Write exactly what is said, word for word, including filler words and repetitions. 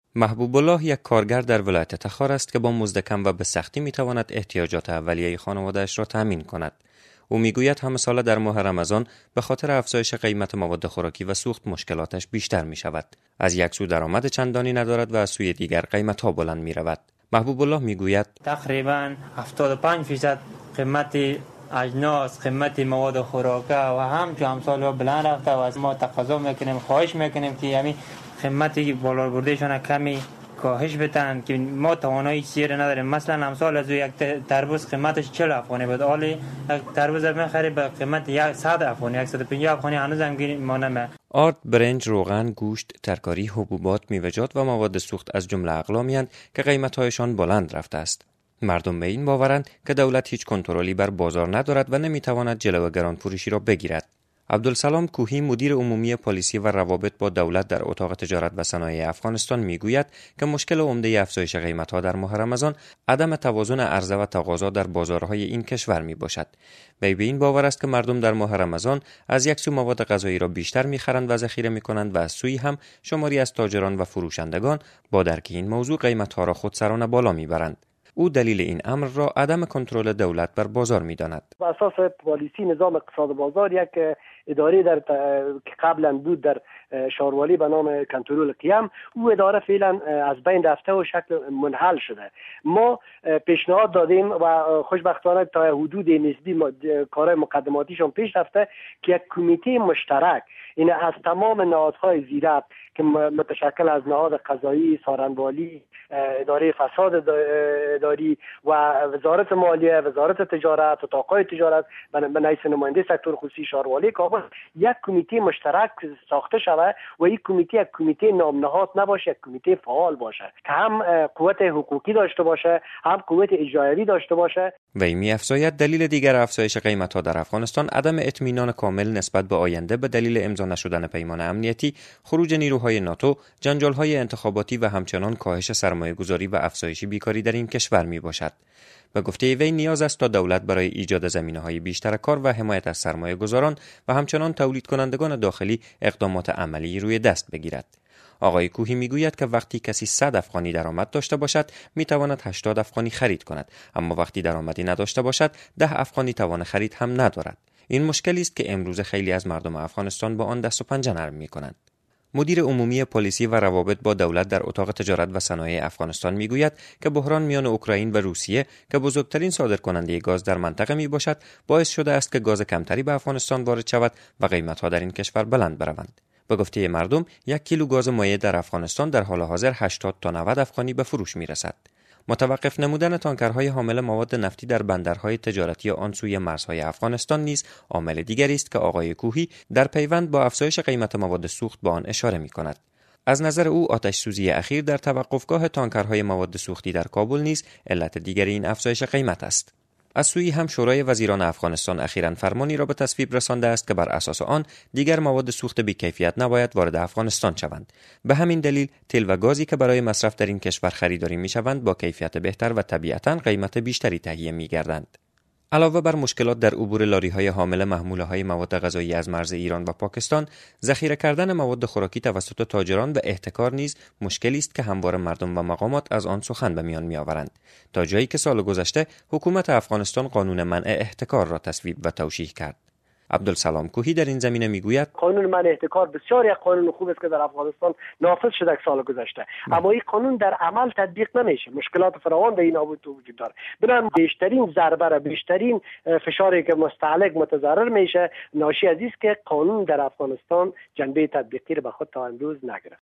محبوب الله یک کارگر در ولایت تخار است که با مزد کم و به سختی میتواند احتیاجات اولیه خانواده‌اش را تامین کند. او میگوید همه ساله در ماه رمضان به خاطر افزایش قیمت مواد خوراکی و سوخت مشکلاتش بیشتر می شود. از یک سو درآمد چندانی ندارد و از سوی دیگر قیمت‌ها بلند می رود. محبوب الله میگوید تقریبا هفتاد و پنج درصد قیمت اجناس، قیمت مواد خوراکی و هم که امسال بلند رفته و از ما تقاضا میکنیم، خواهش میکنیم که همین قیمتی بالا بردهشان کمی کاهش بدن که ما توانایی چیزی نداریم. مثلا امسال از یک تربوز قیمتش چهل افغانی بود، حالی یک تربوز میخری به قیمت صد افغانی، صد و پنجاه افغانی هنوز هم گیر مانمه. آرد، برنج، روغن، گوشت، ترکاری، حبوبات، میوه‌جات و مواد سوخت از جمله اقلامی‌اند که قیمت‌هایشان بلند رفته است. مردم به این باورند که دولت هیچ کنترلی بر بازار ندارد و نمیتواند جلو گرانفروشی را بگیرد. عبدالسلام کوهی، مدیر عمومی پلیسی و روابط با دولت در اتاق تجارت و صنایع افغانستان میگوید که مشکل عمده افزایش قیمت‌ها در ماه رمضان عدم توازن عرضه و تقاضا در بازارهای این کشور میباشد. وی به این باور است که مردم در ماه رمضان از یک سو مواد غذایی را بیشتر میخرند و ذخیره میکنند و از سوی هم شماری از تاجران و فروشندگان با درک این موضوع قیمت‌ها را خودسرانه بالا میبرند. او دلیل این امر را عدم کنترل دولت بر بازار می‌داند. بر اساس پالیسی نظام اقتصاد بازار یک اداره در که قبلا بود در شاروالی به نام کنترل قیم، او اداره فعلا از بین رفته و شکل منحل شده. ما پیشنهاد دادیم و خوشبختانه تا حدود نسبی کارهای مقدماتیشون پیش رفته که یک کمیته مشترک این از تمام نهادهای زیرک که متشکل از نهاد قضایی، سارنوالی، اداره فساد اداری و وزارت مالیه، وزارت تجارت، اتاقهای تجارت به نایب نماینده سکتور خصوصی شاروالی کابل یک کمیته مشترک ساخته شود و این کمیته یک کمیته نامنهاد نباشه، یک کمیته فعال باشه که هم قوت حقوقی داشته باشه، هم قوت اجرایی داشته باشه. وی می‌افزاید دلیل دیگر افزایش قیمت‌ها در افغانستان عدم اطمینان کامل نسبت به آینده به دلیل امضا نشدن پیمان امنیتی، خروج نیروهای ناتو، جنجال‌های انتخاباتی و همچنان کاهش سرمایه‌گذاری و افزایش بیکاری در این کشور میباشد. به گفته وی نیاز است تا دولت برای ایجاد زمینه‌های بیشتر کار و حمایت از سرمایه‌گذاران و همچنان تولید کنندگان داخلی اقدامات عملی روی دست بگیرد. آقای کوهی میگوید که وقتی کسی صد افغانی درآمد داشته باشد میتواند هشتاد افغانی خرید کند، اما وقتی درآمدی نداشته باشد ده افغانی توان خرید هم ندارد. این مشکلی است که امروز خیلی از مردم افغانستان با آن دست و پنجه نرم میکنند. مدیر عمومی پلیسی و روابط با دولت در اتاق تجارت و صنایع افغانستان میگوید که بحران میان اوکراین و روسیه که بزرگترین صادرکننده گاز در منطقه میباشد باعث شده است که گاز کمتری به افغانستان وارد شود و قیمت‌ها در این کشور بلند بروند. به گفته مردم یک کیلو گاز مایع در افغانستان در حال حاضر هشتاد تا نود افغانی به فروش میرسد. متوقف نمودن تانکرهای حامل مواد نفتی در بندرهای تجارتی آن سوی مرزهای افغانستان نیز عامل دیگری است که آقای کوهی در پیوند با افزایش قیمت مواد سوخت به آن اشاره می‌کند. از نظر او آتش سوزی اخیر در توقفگاه تانکرهای مواد سوختی در کابل نیز علت دیگری این افزایش قیمت است. از سوی هم شورای وزیران افغانستان اخیراً فرمانی را به تصویب رسانده است که بر اساس آن دیگر مواد سوخت بی‌کیفیت نباید وارد افغانستان شوند. به همین دلیل تیل و گازی که برای مصرف در این کشور خریداری می‌شوند با کیفیت بهتر و طبیعتاً قیمت بیشتری تهیه می‌گردند. علاوه بر مشکلات در عبور لاری‌های حامل محموله‌های مواد غذایی از مرز ایران و پاکستان، ذخیره کردن مواد خوراکی توسط تاجران و احتکار نیز مشکلی است که همواره مردم و مقامات از آن سخن به میان می‌آورند. تا جایی که سال گذشته حکومت افغانستان قانون منع احتکار را تصویب و توشیح کرد. عبدالسلام کوهی در این زمینه میگوید قانون منع احتکار بسیار یک قانون خوب است که در افغانستان نافذ شده سال گذشته، اما این قانون در عمل تطبیق نمیشه. مشکلات فراوان در این نابود وجود داره. بنابراین بیشترین ضربه را، بیشترین فشاری که مستهلک متضرر میشه ناشی از این است که قانون در افغانستان جنبه تطبیقی را به خود تا امروز نگرفت.